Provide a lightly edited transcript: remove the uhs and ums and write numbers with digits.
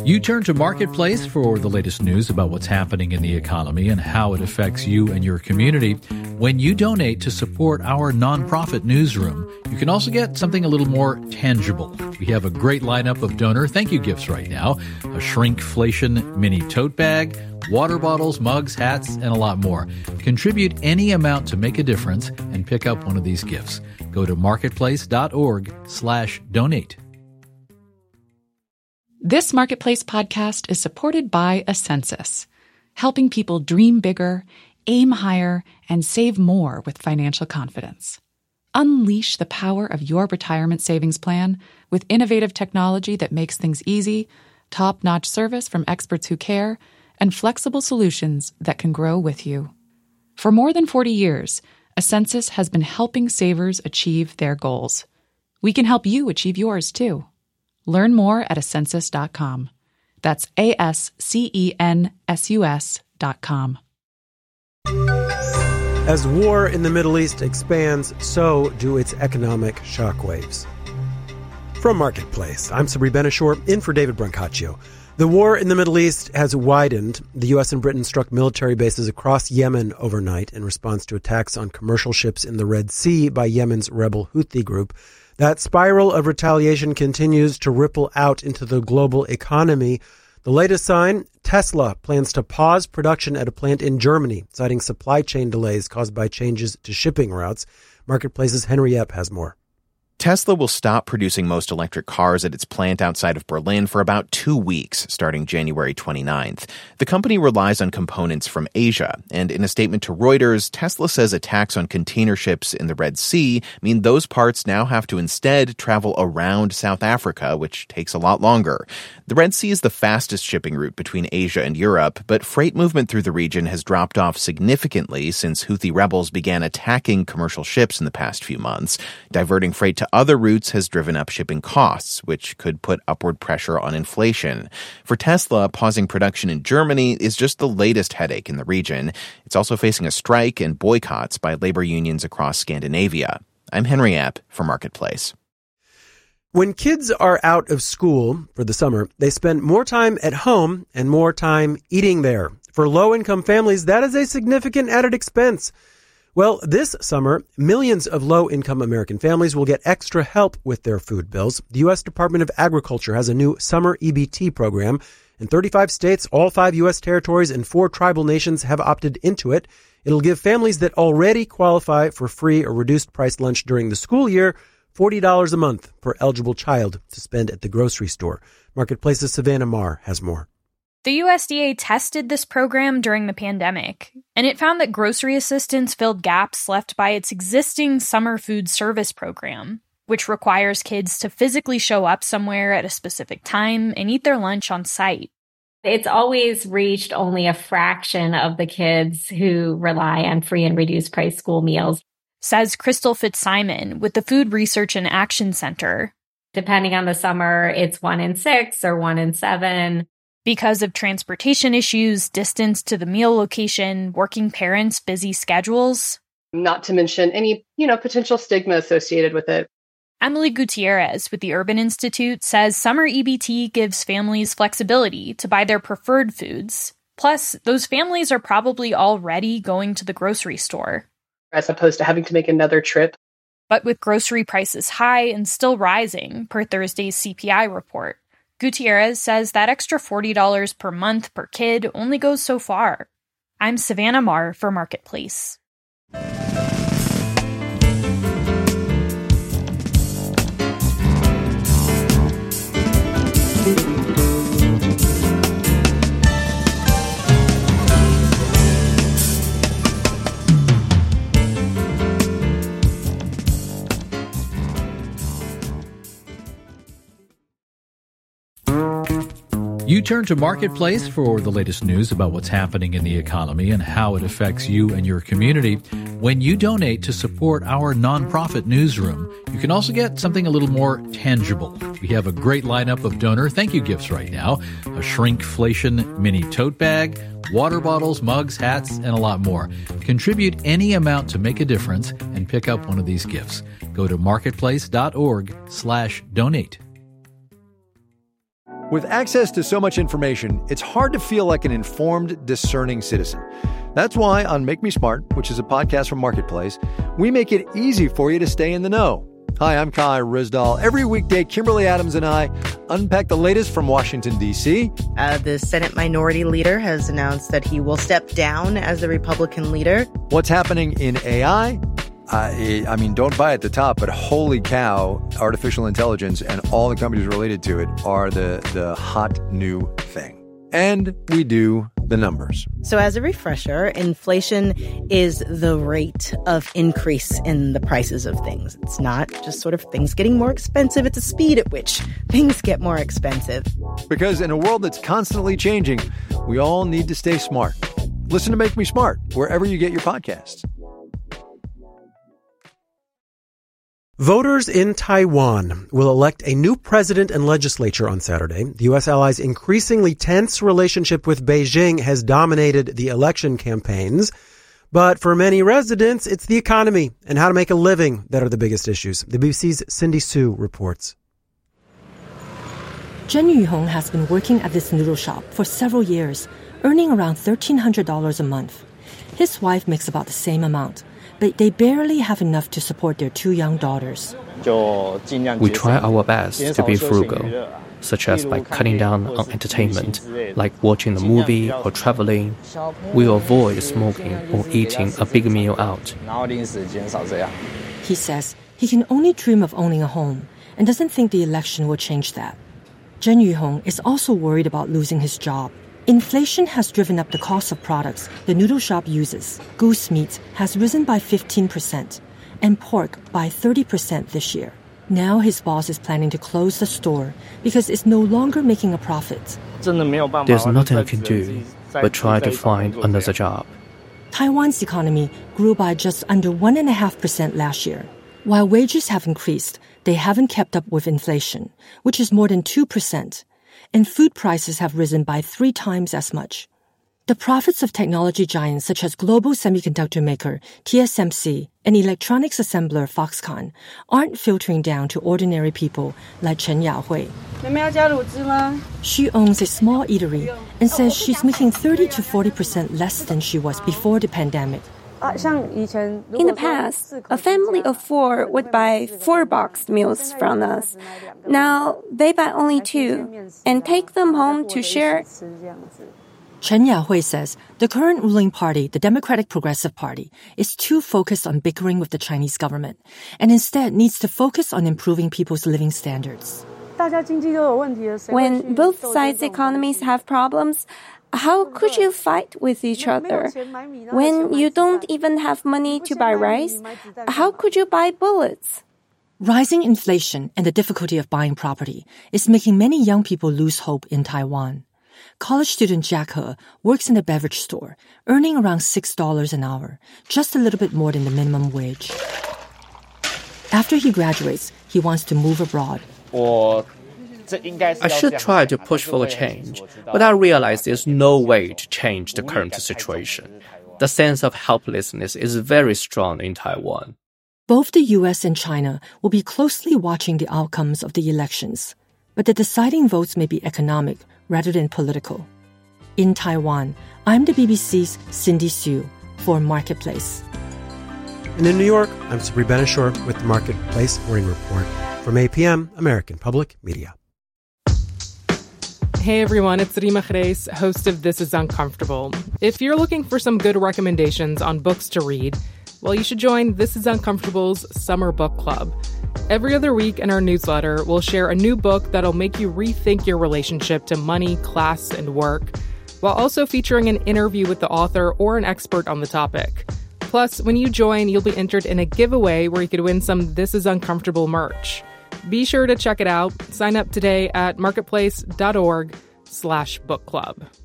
You turn to Marketplace for the latest news about what's happening in the economy and how it affects you and your community. When you donate to support our nonprofit newsroom, you can also get something a little more tangible. We have a great lineup of donor thank you gifts right now. A shrinkflation mini tote bag, water bottles, mugs, hats, and a lot more. Contribute any amount to make a difference and pick up one of these gifts. Go to marketplace.org/donate. This Marketplace podcast is supported by Ascensus, helping people dream bigger, aim higher, and save more with financial confidence. Unleash the power of your retirement savings plan with innovative technology that makes things easy, top-notch service from experts who care, and flexible solutions that can grow with you. For more than 40 years, Ascensus has been helping savers achieve their goals. We can help you achieve yours, too. Learn more at Ascensus.com. That's ASCENSUS.com. As war in the Middle East expands, so do its economic shockwaves. From Marketplace, I'm Sabri Benishore, in for David Brancaccio. The war in the Middle East has widened. The U.S. and Britain struck military bases across Yemen overnight in response to attacks on commercial ships in the Red Sea by Yemen's rebel Houthi group. That spiral of retaliation continues to ripple out into the global economy. The latest sign, Tesla plans to pause production at a plant in Germany, citing supply chain delays caused by changes to shipping routes. Marketplace's Henry Epp has more. Tesla will stop producing most electric cars at its plant outside of Berlin for about 2 weeks, starting January 29th. The company relies on components from Asia, and in a statement to Reuters, Tesla says attacks on container ships in the Red Sea mean those parts now have to instead travel around South Africa, which takes a lot longer. The Red Sea is the fastest shipping route between Asia and Europe, but freight movement through the region has dropped off significantly since Houthi rebels began attacking commercial ships in the past few months. Diverting freight to other routes has driven up shipping costs, which could put upward pressure on inflation. For Tesla, pausing production in Germany is just the latest headache in the region. It's also facing a strike and boycotts by labor unions across Scandinavia. I'm Henry Epp for Marketplace. When kids are out of school for the summer, they spend more time at home and more time eating there. For low-income families, that is a significant added expense. Well, this summer, millions of low-income American families will get extra help with their food bills. The U.S. Department of Agriculture has a new summer EBT program. In 35 states, all 5 U.S. territories, and 4 tribal nations have opted into it. It'll give families that already qualify for free or reduced-price lunch during the school year $40 a month per eligible child to spend at the grocery store. Marketplace's Savannah Marr has more. The USDA tested this program during the pandemic, and it found that grocery assistance filled gaps left by its existing summer food service program, which requires kids to physically show up somewhere at a specific time and eat their lunch on site. It's always reached only a fraction of the kids who rely on free and reduced price school meals, says Crystal Fitzsimon with the Food Research and Action Center. Depending on the summer, it's 1 in 6 or 1 in 7. Because of transportation issues, distance to the meal location, working parents' busy schedules. Not to mention any, potential stigma associated with it. Emily Gutierrez with the Urban Institute says summer EBT gives families flexibility to buy their preferred foods. Plus, those families are probably already going to the grocery store, as opposed to having to make another trip. But with grocery prices high and still rising, per Thursday's CPI report, Gutierrez says that extra $40 per month per kid only goes so far. I'm Savannah Marr for Marketplace. You turn to Marketplace for the latest news about what's happening in the economy and how it affects you and your community. When you donate to support our nonprofit newsroom, you can also get something a little more tangible. We have a great lineup of donor thank you gifts right now. A shrinkflation mini tote bag, water bottles, mugs, hats, and a lot more. Contribute any amount to make a difference and pick up one of these gifts. Go to marketplace.org/donate. With access to so much information, it's hard to feel like an informed, discerning citizen. That's why on Make Me Smart, which is a podcast from Marketplace, we make it easy for you to stay in the know. Hi, I'm Kai Rizdal. Every weekday, Kimberly Adams and I unpack the latest from Washington, D.C. The Senate Minority Leader has announced that he will step down as the Republican leader. What's happening in AI? I mean, don't buy at the top, but holy cow, artificial intelligence and all the companies related to it are the hot new thing. And we do the numbers. So as a refresher, inflation is the rate of increase in the prices of things. It's not just sort of things getting more expensive. It's the speed at which things get more expensive. Because in a world that's constantly changing, we all need to stay smart. Listen to Make Me Smart wherever you get your podcasts. Voters in Taiwan will elect a new president and legislature on Saturday. The U.S. allies' increasingly tense relationship with Beijing has dominated the election campaigns. But for many residents, it's the economy and how to make a living that are the biggest issues. The BBC's Cindy Su reports. Chen Yuhong has been working at this noodle shop for several years, earning around $1,300 a month. His wife makes about the same amount, but they barely have enough to support their two young daughters. We try our best to be frugal, such as by cutting down on entertainment, like watching a movie or traveling. We avoid smoking or eating a big meal out. He says he can only dream of owning a home and doesn't think the election will change that. Chen Yuhong is also worried about losing his job. Inflation has driven up the cost of products the noodle shop uses. Goose meat has risen by 15% and pork by 30% this year. Now his boss is planning to close the store because it's no longer making a profit. There's nothing I can do but try to find another job. Taiwan's economy grew by just under 1.5% last year. While wages have increased, they haven't kept up with inflation, which is more than 2%. And food prices have risen by 3 times as much. The profits of technology giants such as global semiconductor maker TSMC and electronics assembler Foxconn aren't filtering down to ordinary people like Chen Yahui. She owns a small eatery and says she's making 30 to 40% less than she was before the pandemic. In the past, a family of 4 would buy 4 boxed meals from us. Now, they buy only 2 and take them home to share. Chen Yahui says the current ruling party, the Democratic Progressive Party, is too focused on bickering with the Chinese government and instead needs to focus on improving people's living standards. When both sides' economies have problems, how could you fight with each other? When you don't even have money to buy rice, how could you buy bullets? Rising inflation and the difficulty of buying property is making many young people lose hope in Taiwan. College student Jack He works in a beverage store, earning around $6 an hour, just a little bit more than the minimum wage. After he graduates, he wants to move abroad. I should try to push for a change, but I realize there's no way to change the current situation. The sense of helplessness is very strong in Taiwan. Both the U.S. and China will be closely watching the outcomes of the elections, but the deciding votes may be economic rather than political. In Taiwan, I'm the BBC's Cindy Su for Marketplace. And in New York, I'm Sabri Benishore with the Marketplace Morning Report from APM, American Public Media. Hey everyone, it's Rima Reis, host of This Is Uncomfortable. If you're looking for some good recommendations on books to read, well, you should join This Is Uncomfortable's Summer Book Club. Every other week in our newsletter, we'll share a new book that'll make you rethink your relationship to money, class, and work, while also featuring an interview with the author or an expert on the topic. Plus, when you join, you'll be entered in a giveaway where you could win some This Is Uncomfortable merch. Be sure to check it out. Sign up today at marketplace.org/book club.